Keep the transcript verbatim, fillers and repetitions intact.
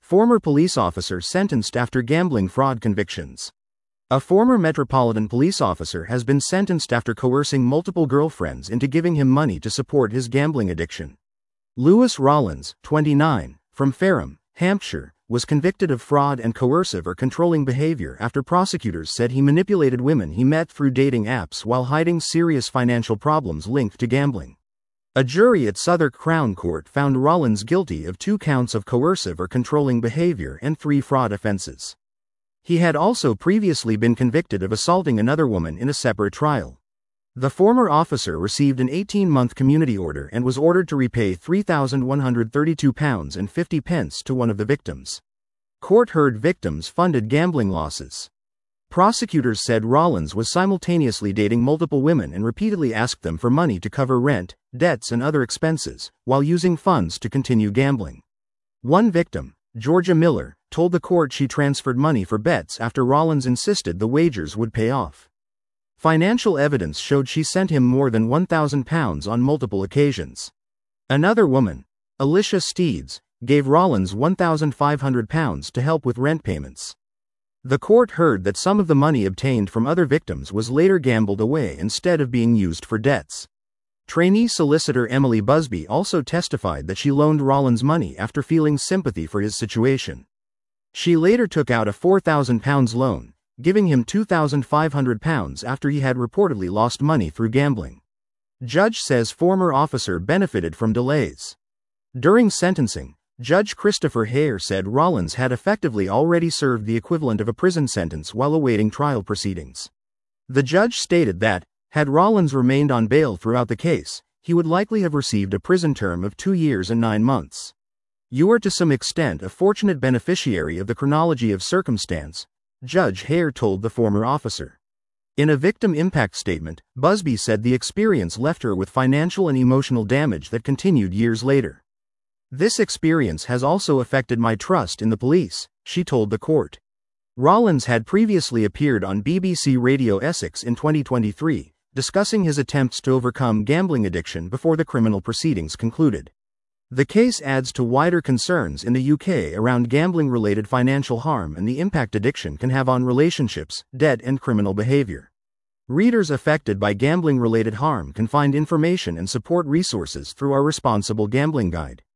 Former police officer sentenced after gambling fraud convictions. A former Metropolitan Police officer has been sentenced after coercing multiple girlfriends into giving him money to support his gambling addiction. Lewis Rollins, twenty-nine, from Fareham, Hampshire, was convicted of fraud and coercive or controlling behavior after prosecutors said he manipulated women he met through dating apps while hiding serious financial problems linked to gambling. A jury at Southwark Crown Court found Rollins guilty of two counts of coercive or controlling behavior and three fraud offenses. He had also previously been convicted of assaulting another woman in a separate trial. The former officer received an eighteen-month community order and was ordered to repay three thousand one hundred thirty-two pounds fifty to one of the victims. Court heard victims funded gambling losses. Prosecutors said Rollins was simultaneously dating multiple women and repeatedly asked them for money to cover rent, debts and other expenses, while using funds to continue gambling. One victim, Georgia Miller, told the court she transferred money for bets after Rollins insisted the wagers would pay off. Financial evidence showed she sent him more than one thousand pounds on multiple occasions. Another woman, Alicia Steeds, gave Rollins one thousand five hundred pounds to help with rent payments. The court heard that some of the money obtained from other victims was later gambled away instead of being used for debts. Trainee solicitor Emily Busby also testified that she loaned Rollins money after feeling sympathy for his situation. She later took out a four thousand pounds loan, giving him two thousand five hundred pounds after he had reportedly lost money through gambling. Judge says former officer benefited from delays. During sentencing, Judge Christopher Hare said Rollins had effectively already served the equivalent of a prison sentence while awaiting trial proceedings. The judge stated that, had Rollins remained on bail throughout the case, he would likely have received a prison term of two years and nine months. You are to some extent a fortunate beneficiary of the chronology of circumstance, Judge Hare told the former officer. In a victim impact statement, Busby said the experience left her with financial and emotional damage that continued years later. This experience has also affected my trust in the police, she told the court. Rollins had previously appeared on B B C Radio Essex in twenty twenty-three, discussing his attempts to overcome gambling addiction before the criminal proceedings concluded. The case adds to wider concerns in the U K around gambling-related financial harm and the impact addiction can have on relationships, debt and criminal behavior. Readers affected by gambling-related harm can find information and support resources through our Responsible Gambling Guide.